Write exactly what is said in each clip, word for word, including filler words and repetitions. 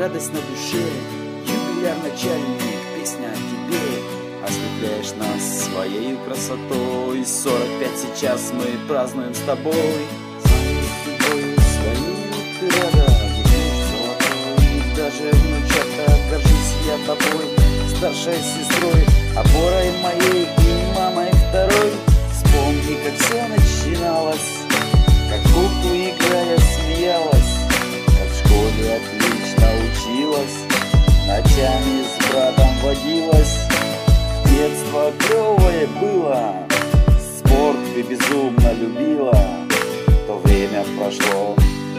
радость на душе. Юбиляр начальник, песня о тебе. Ослепляешь нас своей красотой. Сорок пять сейчас мы празднуем с тобой. Своей судьбой, своей ты рада. Видишь золотой, даже внучата, горжусь я тобой. Старшей сестрой, опорой моей и мамой второй. Вспомни, как все начиналось, как в куклу играя смеялась, как в школе отлично училась, ночами с братом водилась. Детство клевое было, спорт ты безумно любила. То время прошло,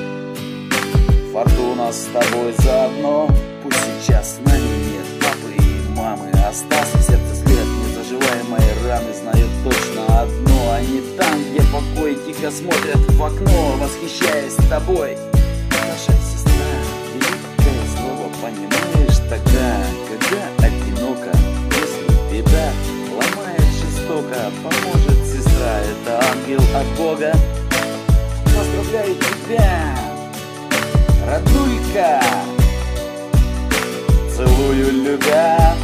фортуна с тобой заодно. Пусть сейчас с нами нет папы и мамы, остался в сердце след незаживаемой раны. Знают точно одно: они там, где покой, тихо смотрят в окно, восхищаясь тобой. Наша сестра, великое слово понимаешь тогда, когда одиноко. Если беда ломает жестоко, поможет сестра, это ангел от Бога. Поздравляю тебя, родулька, целую, любя,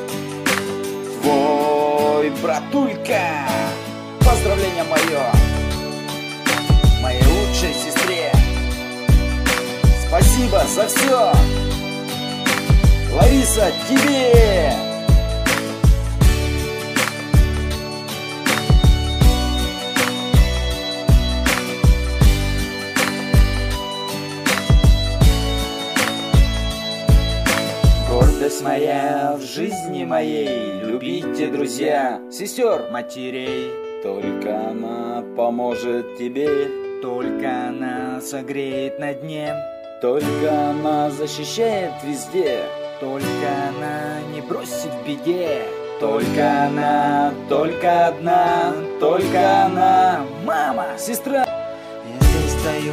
твой братулька. Поздравление мое моей лучшей сестре. Спасибо за все, Лариса, тебе. Гордость моя в жизни моей, любите, друзья, сестер, матерей. Только она поможет тебе, только она согреет на дне, только она защищает везде, только она не бросит в беде. Только она, только одна, только она, мама, сестра. Я здесь стою,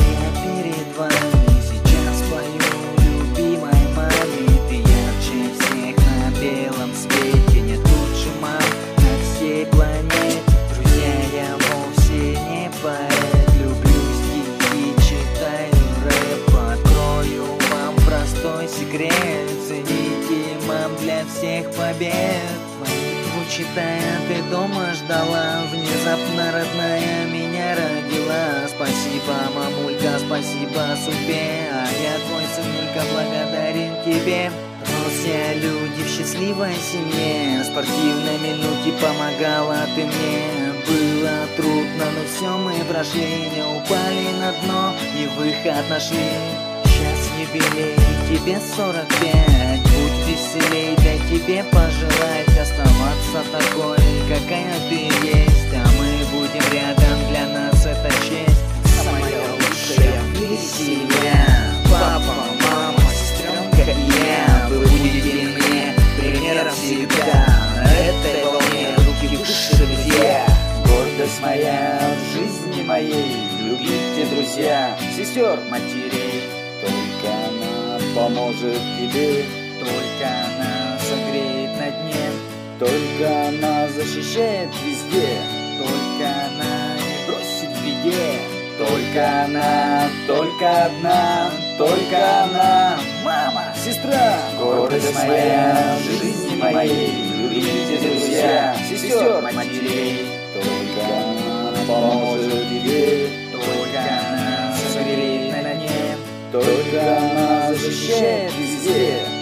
я перед вами, сейчас пою любимой маме. Ты ярче всех на белом свете, нет лучше мам на всей планете. Друзья, я вовсе не поэт, люблю стихи, читаю рэп. Открою вам простой секрет, цените мам для всех побед. Молитву читая, ты дома ждала, внезапно родная меня родила. Спасибо, мамулька, спасибо судьбе, а я твой сынулька благодарен тебе. Рос я, люди, в счастливой семье, в спортивной минуте помогала ты мне. Было трудно, но все мы прошли, не упали на дно и выход нашли. Сейчас юбилей, тебе сорок пять, будь веселей, дай тебе пожелать оставаться такой, какая ты есть, а мы будем рядом, для нас это честь. Самая лучшая в мире семья, папа, мама, сестренка и я. Вы будете мне примером всегда, на этой волне руки выше, друзья. Гордость моя в жизни моей, любите, друзья, сестер, матерей. Только она поможет тебе, только она согреет на дне, только она защищает везде, только она не бросит в беде. Только она, только одна, только она, мама, сестра. Гордость моя в жизни моей, любите, друзья, сестер, матерей. Только она поможет тебе, только она согреет на дне, только она защищает везде.